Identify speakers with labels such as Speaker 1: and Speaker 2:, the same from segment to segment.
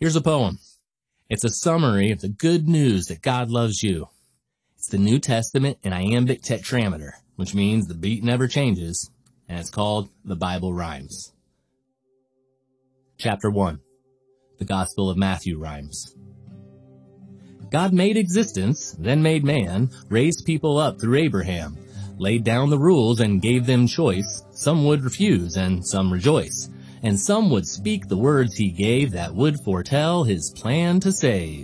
Speaker 1: Here's a poem. It's a summary of the good news that God loves you. It's the New Testament in iambic tetrameter, which means the beat never changes, and it's called The Bible Rhymes. Chapter 1. The Gospel of Matthew Rhymes. God made existence, then made man, raised people up through Abraham, laid down the rules and gave them choice. Some would refuse and some rejoice, and some would speak the words he gave that would foretell his plan to save.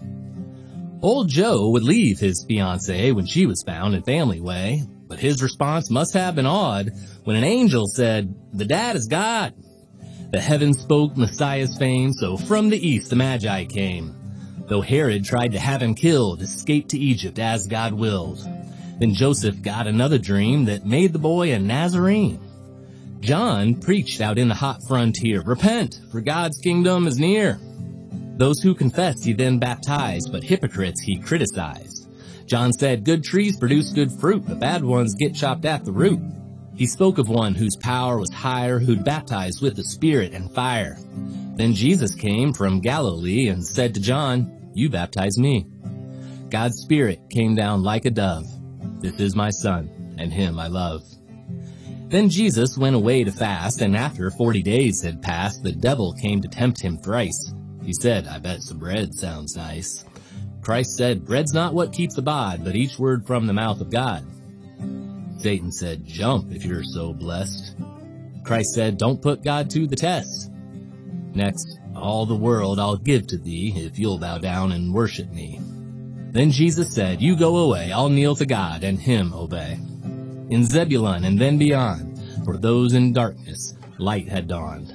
Speaker 1: Old Joe would leave his fiancée when she was found in family way, but his response must have been odd when an angel said, "The dad is God." The heavens spoke Messiah's fame, so from the east the Magi came. Though Herod tried to have him killed, escaped to Egypt as God willed. Then Joseph got another dream that made the boy a Nazarene. John preached out in the hot frontier, "Repent, for God's kingdom is near." Those who confessed he then baptized, but hypocrites he criticized. John said, "Good trees produce good fruit, but bad ones get chopped at the root." He spoke of one whose power was higher, who'd baptize with the Spirit and fire. Then Jesus came from Galilee and said to John, "You baptize me." God's Spirit came down like a dove. "This is my Son, and him I love." Then Jesus went away to fast, and after 40 days had passed, the devil came to tempt him thrice. He said, "I bet some bread sounds nice." Christ said, "Bread's not what keeps the bod, but each word from the mouth of God." Satan said, "Jump if you're so blessed." Christ said, "Don't put God to the test." Next, all the world I'll give to thee if you'll bow down and worship me. Then Jesus said, "You go away, I'll kneel to God and him obey." In Zebulun and then beyond, for those in darkness, light had dawned.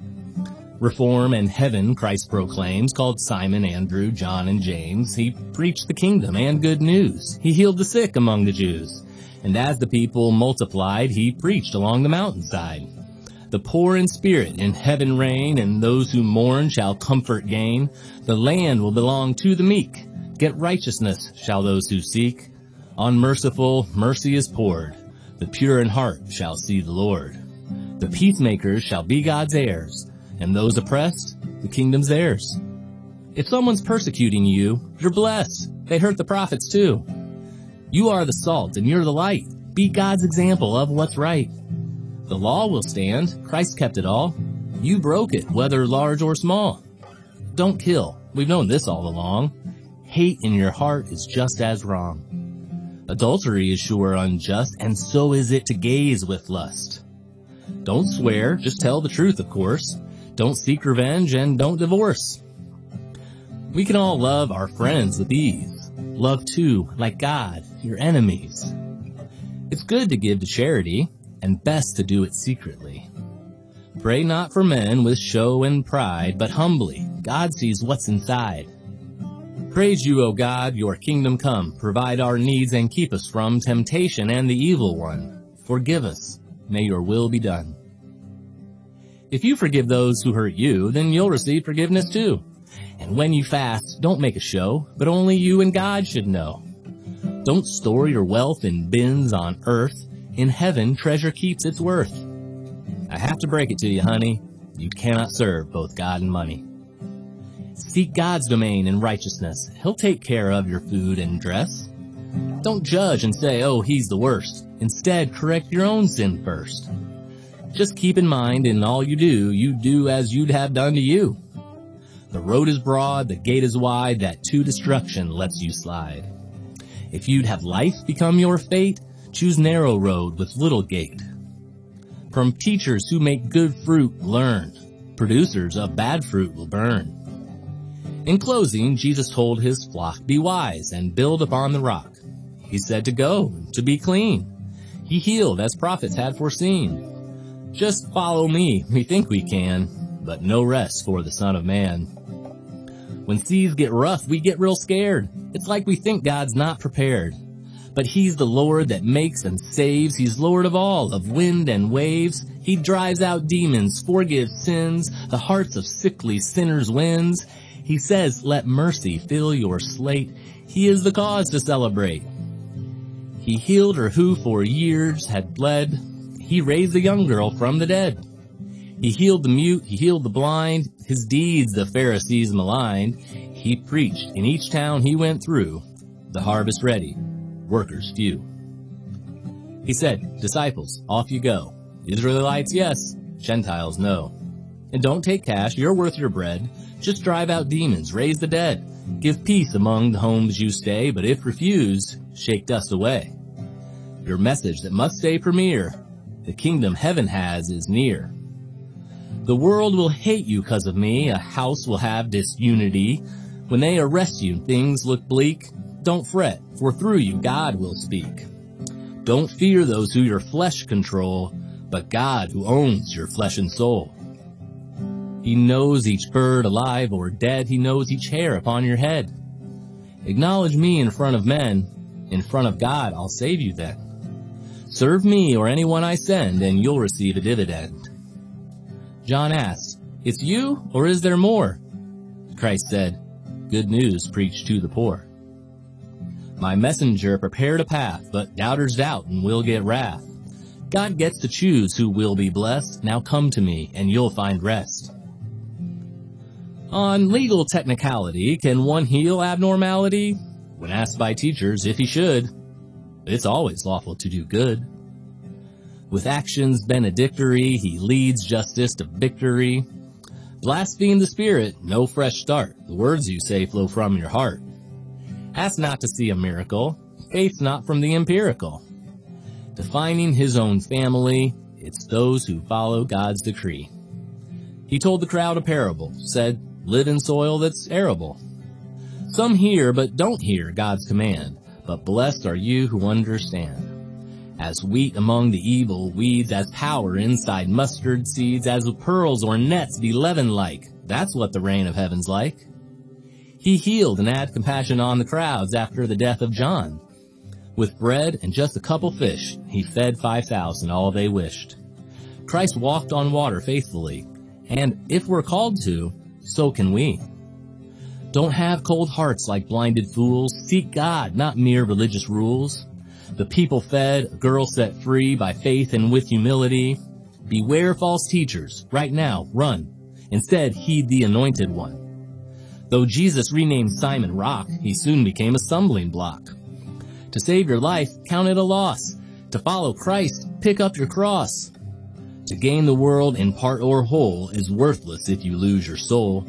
Speaker 1: Reform and heaven Christ proclaims, called Simon, Andrew, John, and James. He preached the kingdom and good news. He healed the sick among the Jews. And as the people multiplied, he preached along the mountainside. The poor in spirit in heaven reign, and those who mourn shall comfort gain. The land will belong to the meek. Get righteousness shall those who seek. On merciful, mercy is poured. The pure in heart shall see the Lord. The peacemakers shall be God's heirs, and those oppressed, the kingdom's theirs. If someone's persecuting you, you're blessed. They hurt the prophets too. You are the salt and you're the light. Be God's example of what's right. The law will stand. Christ kept it all. You broke it, whether large or small. Don't kill. We've known this all along. Hate in your heart is just as wrong. Adultery is sure unjust, and so is it to gaze with lust. Don't swear, just tell the truth, of course. Don't seek revenge and don't divorce. We can all love our friends with ease. Love too, like God, your enemies. It's good to give to charity, and best to do it secretly. Pray not for men with show and pride, but humbly. God sees what's inside. Praise you, O God, your kingdom come. Provide our needs and keep us from temptation and the evil one. Forgive us. May your will be done. If you forgive those who hurt you, then you'll receive forgiveness too. And when you fast, don't make a show, but only you and God should know. Don't store your wealth in bins on earth. In heaven, treasure keeps its worth. I have to break it to you, honey. You cannot serve both God and money. Seek God's domain and righteousness. He'll take care of your food and dress. Don't judge and say, "Oh, he's the worst." Instead, correct your own sin first. Just keep in mind, in all you do as you'd have done to you. The road is broad, the gate is wide, that to destruction lets you slide. If you'd have life become your fate, choose narrow road with little gate. From teachers who make good fruit, learn. Producers of bad fruit will burn. In closing, Jesus told his flock, "Be wise and build upon the rock." He said to go, to be clean. He healed as prophets had foreseen. Just follow me, we think we can, but no rest for the Son of Man. When seas get rough, we get real scared. It's like we think God's not prepared. But he's the Lord that makes and saves. He's Lord of all, of wind and waves. He drives out demons, forgives sins, the hearts of sickly sinners wins. He says, "Let mercy fill your slate." He is the cause to celebrate. He healed her who for years had bled. He raised the young girl from the dead. He healed the mute, he healed the blind. His deeds the Pharisees maligned. He preached in each town he went through, the harvest ready, workers few. He said, disciples, off you go. Israelites, yes. Gentiles, no. And don't take cash, you're worth your bread. Just drive out demons, raise the dead. Give peace among the homes you stay, but if refused, shake dust away. Your message that must stay premier, the kingdom heaven has is near. The world will hate you 'cause of me, a house will have disunity. When they arrest you and things look bleak, don't fret, for through you God will speak. Don't fear those who your flesh control, but God who owns your flesh and soul. He knows each bird alive or dead, he knows each hair upon your head. Acknowledge me in front of men, in front of God I'll save you then. Serve me or anyone I send, and you'll receive a dividend. John asked, it's you, or is there more? Christ said, good news preached to the poor. My messenger prepared a path, but doubters doubt and will get wrath. God gets to choose who will be blessed. Now come to me, and you'll find rest. On legal technicality, can one heal abnormality? When asked by teachers if he should, it's always lawful to do good. With actions benedictory, he leads justice to victory. Blaspheme the Spirit, no fresh start. The words you say flow from your heart. Ask not to see a miracle, faith's not from the empirical. Defining his own family, it's those who follow God's decree. He told the crowd a parable, said, live in soil that's arable. Some hear but don't hear God's command, but blessed are you who understand. As wheat among the evil weeds, as power inside mustard seeds, as pearls or nets be leaven-like, that's what the reign of heaven's like. He healed and had compassion on the crowds after the death of John. With bread and just a couple fish, he fed 5,000, all they wished. Christ walked on water faithfully, and if we're called to, so can we. Don't have cold hearts like blinded fools. Seek God, not mere religious rules. The people fed, a girl set free by faith and with humility. Beware false teachers. Right now, run. Instead, heed the anointed one. Though Jesus renamed Simon Rock, he soon became a stumbling block. To save your life, count it a loss. To follow Christ, pick up your cross. To gain the world in part or whole is worthless if you lose your soul.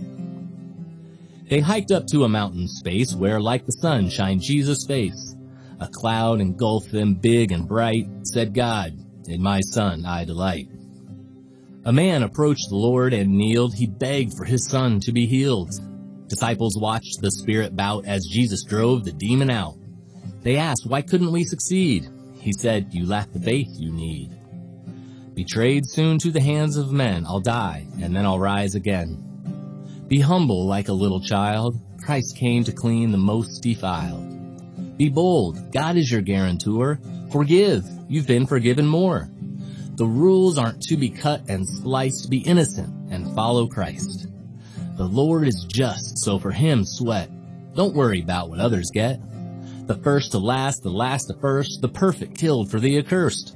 Speaker 1: They hiked up to a mountain space where, like the sun, shined Jesus' face. A cloud engulfed them big and bright, said God, in my Son I delight. A man approached the Lord and kneeled, he begged for his son to be healed. Disciples watched the spirit bout as Jesus drove the demon out. They asked, why couldn't we succeed? He said, you lack the faith you need. Betrayed soon to the hands of men, I'll die, and then I'll rise again. Be humble like a little child, Christ came to clean the most defiled. Be bold, God is your guarantor. Forgive, you've been forgiven more. The rules aren't to be cut and spliced, be innocent and follow Christ. The Lord is just, so for him sweat. Don't worry about what others get. The first to last, the last to first, the perfect killed for the accursed.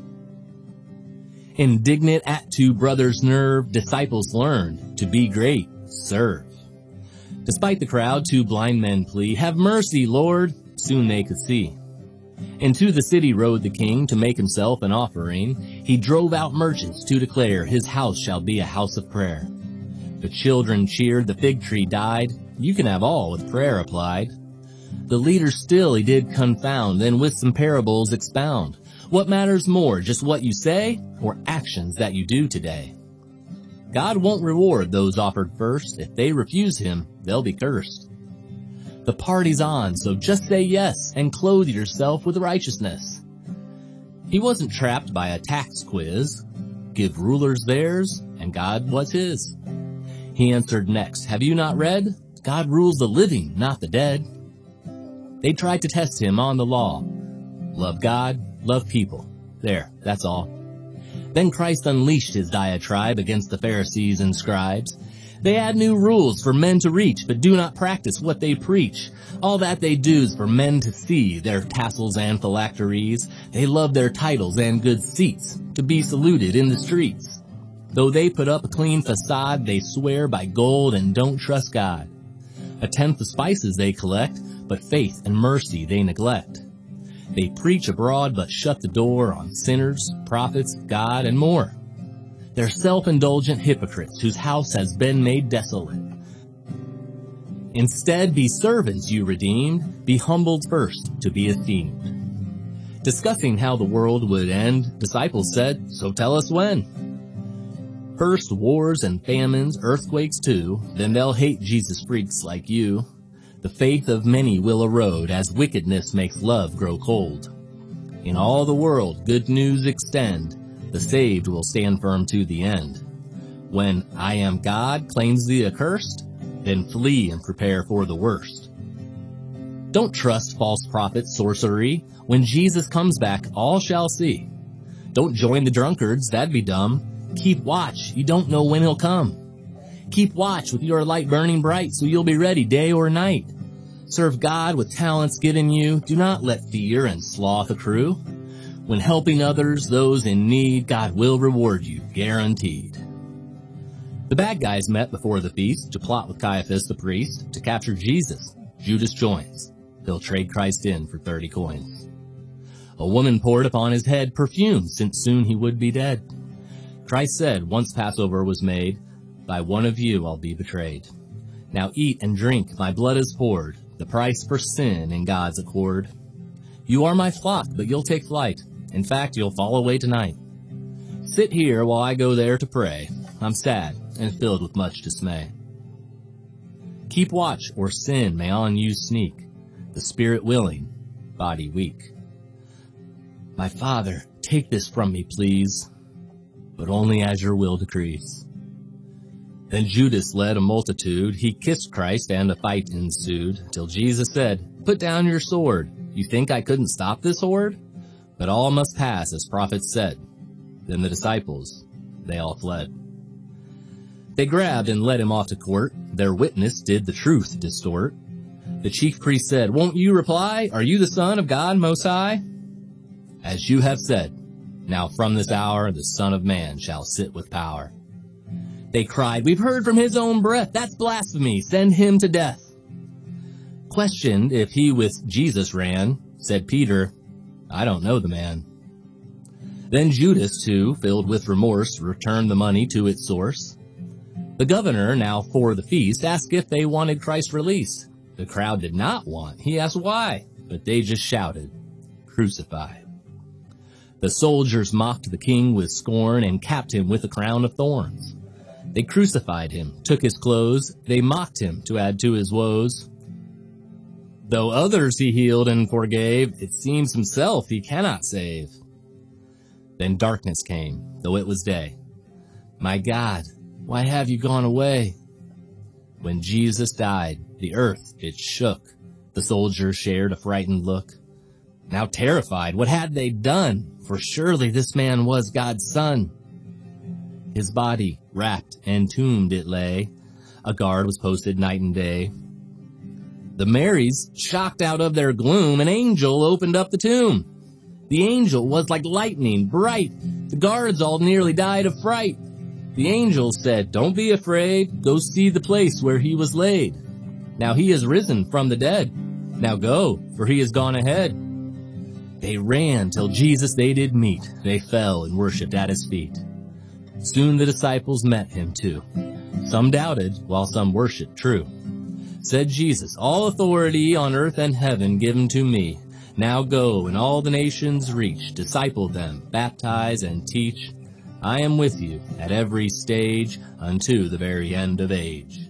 Speaker 1: Indignant at two brothers' nerve, disciples learned to be great, serve. Despite the crowd, two blind men plead, have mercy, Lord. Soon they could see. Into the city rode the king to make himself an offering. He drove out merchants to declare his house shall be a house of prayer. The children cheered, the fig tree died. You can have all with prayer applied. The leader still he did confound, then with some parables expound. What matters more, just what you say or actions that you do today? God won't reward those offered first. If they refuse him, they'll be cursed. The party's on, so just say yes and clothe yourself with righteousness. He wasn't trapped by a tax quiz. Give rulers theirs and God what's his. He answered next, have you not read? God rules the living, not the dead. They tried to test him on the law. Love God, love people. There, that's all. Then Christ unleashed his diatribe against the Pharisees and scribes. They add new rules for men to reach, but do not practice what they preach. All that they do is for men to see, their tassels and phylacteries. They love their titles and good seats, to be saluted in the streets. Though they put up a clean facade, they swear by gold and don't trust God. A tenth of spices they collect, but faith and mercy they neglect. They preach abroad but shut the door on sinners, prophets, God, and more. They're self-indulgent hypocrites whose house has been made desolate. Instead, be servants, you redeemed, be humbled first to be esteemed. Discussing how the world would end, disciples said, so tell us when. First wars and famines, earthquakes too, then they'll hate Jesus freaks like you. The faith of many will erode as wickedness makes love grow cold. In all the world good news extend, the saved will stand firm to the end. When I am God claims the accursed, then flee and prepare for the worst. Don't trust false prophets' sorcery. When Jesus comes back, all shall see. Don't join the drunkards, that'd be dumb. Keep watch, you don't know when he'll come. Keep watch with your light burning bright, so you'll be ready day or night. Serve God with talents given you. Do not let fear and sloth accrue. When helping others, those in need, God will reward you, guaranteed. The bad guys met before the feast to plot with Caiaphas the priest to capture Jesus. Judas joins. He'll trade Christ in for 30 coins. A woman poured upon his head perfume, since soon he would be dead. Christ said, once Passover was made, by one of you I'll be betrayed. Now eat and drink, my blood is poured, the price for sin in God's accord. You are my flock, but you'll take flight. In fact, you'll fall away tonight. Sit here while I go there to pray. I'm sad and filled with much dismay. Keep watch, or sin may on you sneak, the spirit willing, body weak. My Father, take this from me, please, but only as your will decrees. Then Judas led a multitude. He kissed Christ, and a fight ensued, till Jesus said, put down your sword. You think I couldn't stop this horde? But all must pass, as prophets said. Then the disciples, they all fled. They grabbed and led him off to court. Their witness did the truth distort. The chief priest said, won't you reply? Are you the Son of God Most High? As you have said, now from this hour the Son of Man shall sit with power. They cried, we've heard from his own breath. That's blasphemy. Send him to death. Questioned if he with Jesus ran, said Peter, I don't know the man. Then Judas, too, filled with remorse, returned the money to its source. The governor, now for the feast, asked if they wanted Christ's release. The crowd did not want. He asked why, but they just shouted, crucify. The soldiers mocked the king with scorn and capped him with a crown of thorns. They crucified him, took his clothes, they mocked him to add to his woes. Though others he healed and forgave, it seems himself he cannot save. Then darkness came, though it was day. My God, why have you gone away? When Jesus died, the earth it shook. The soldiers shared a frightened look. Now terrified, what had they done? For surely this man was God's son. His body, wrapped and tombed it lay. A guard was posted night and day. The Marys, shocked out of their gloom, an angel opened up the tomb. The angel was like lightning, bright. The guards all nearly died of fright. The angel said, don't be afraid. Go see the place where he was laid. Now he is risen from the dead. Now go, for he has gone ahead. They ran till Jesus they did meet. They fell and worshipped at his feet. Soon the disciples met him too. Some doubted, while some worshipped true. Said Jesus, all authority on earth and heaven given to me. Now go and all the nations reach, disciple them, baptize and teach. I am with you at every stage unto the very end of age.